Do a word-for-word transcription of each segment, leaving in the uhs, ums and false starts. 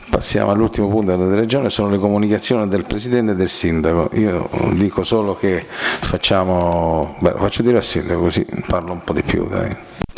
Passiamo all'ultimo punto della regione, sono le comunicazioni del Presidente e del Sindaco. Io dico solo che facciamo, beh, lo faccio dire al Sindaco così parlo un po' di più, dai.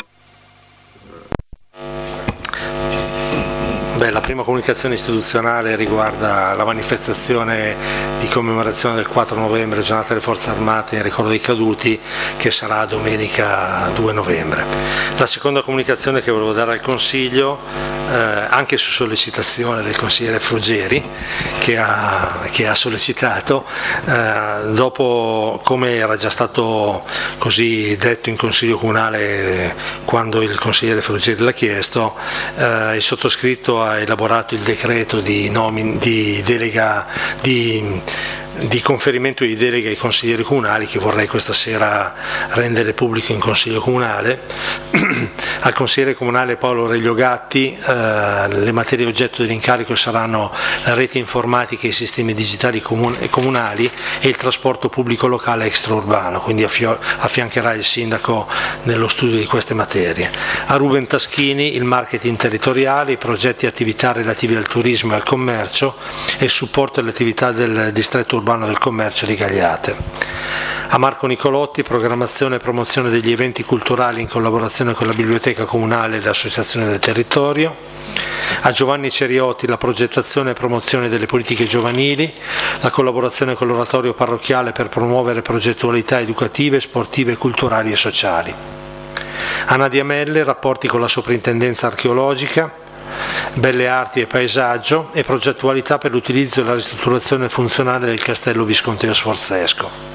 Beh, la prima comunicazione istituzionale riguarda la manifestazione di commemorazione del quattro novembre, giornata delle Forze Armate in ricordo dei caduti, che sarà domenica due novembre. La seconda comunicazione che volevo dare al Consiglio, eh, anche su sollecitazione del consigliere Fruggeri, che ha, che ha sollecitato, eh, dopo, come era già stato così detto in Consiglio Comunale quando il consigliere Fruggeri l'ha chiesto, eh, il sottoscritto ha elaborato il decreto di, nomin, di delega di, di conferimento di delega ai consiglieri comunali, che vorrei questa sera rendere pubblico in Consiglio Comunale. Al consigliere comunale Paolo Aurelio Gatti eh, le materie oggetto dell'incarico saranno la rete informatica e i sistemi digitali comun- comunali e il trasporto pubblico locale extraurbano, quindi affio- affiancherà il sindaco nello studio di queste materie. A Ruben Taschini il marketing territoriale, i progetti e attività relativi al turismo e al commercio e il supporto alle attività del distretto urbano del commercio di Gagliate. A Marco Nicolotti programmazione e promozione degli eventi culturali in collaborazione con la Biblioteca Comunale e l'Associazione del Territorio. A Giovanni Ceriotti la progettazione e promozione delle politiche giovanili, la collaborazione con l'oratorio parrocchiale per promuovere progettualità educative, sportive, culturali e sociali. A Nadia Melle rapporti con la Soprintendenza Archeologica, Belle Arti e Paesaggio e progettualità per l'utilizzo e la ristrutturazione funzionale del Castello Visconteo Sforzesco.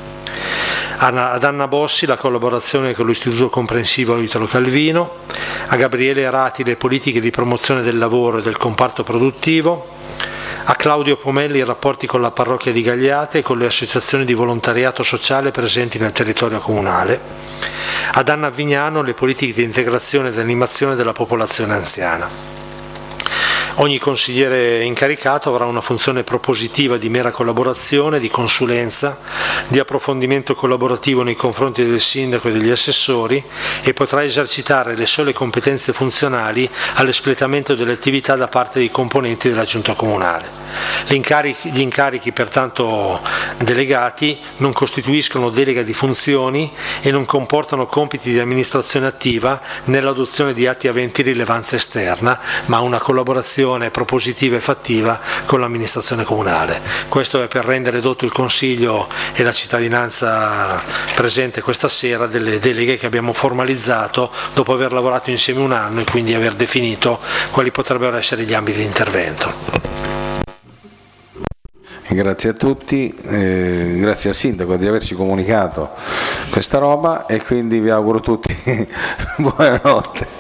Ad Anna Bossi la collaborazione con l'Istituto Comprensivo Italo Calvino, a Gabriele Arati le politiche di promozione del lavoro e del comparto produttivo, a Claudio Pomelli i rapporti con la parrocchia di Gagliate e con le associazioni di volontariato sociale presenti nel territorio comunale, ad Anna Vignano le politiche di integrazione ed animazione della popolazione anziana. Ogni consigliere incaricato avrà una funzione propositiva di mera collaborazione, di consulenza, di approfondimento collaborativo nei confronti del sindaco e degli assessori e potrà esercitare le sole competenze funzionali all'espletamento delle attività da parte dei componenti della giunta comunale. Gli incarichi, gli incarichi pertanto delegati non costituiscono delega di funzioni e non comportano compiti di amministrazione attiva nell'adozione di atti aventi rilevanza esterna, ma una collaborazione propositiva e fattiva con l'amministrazione comunale. Questo è per rendere dotto il Consiglio e la cittadinanza presente questa sera delle deleghe che abbiamo formalizzato dopo aver lavorato insieme un anno e quindi aver definito quali potrebbero essere gli ambiti di intervento. Grazie a tutti, eh, grazie al Sindaco di averci comunicato questa roba e quindi vi auguro tutti buonanotte.